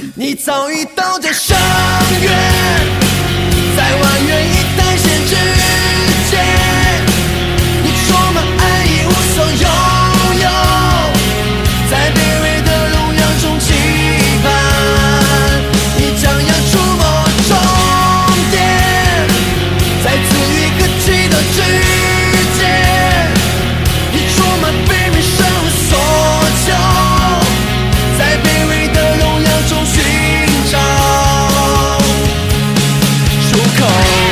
你早已到这深渊，在蜿蜒一代线之间，你充满爱意无所拥有，在卑微的荣耀中期盼，你将要触摸终点，在自愈和期待之间，你充满卑微生无所求，在卑微的荣耀中寻找出口。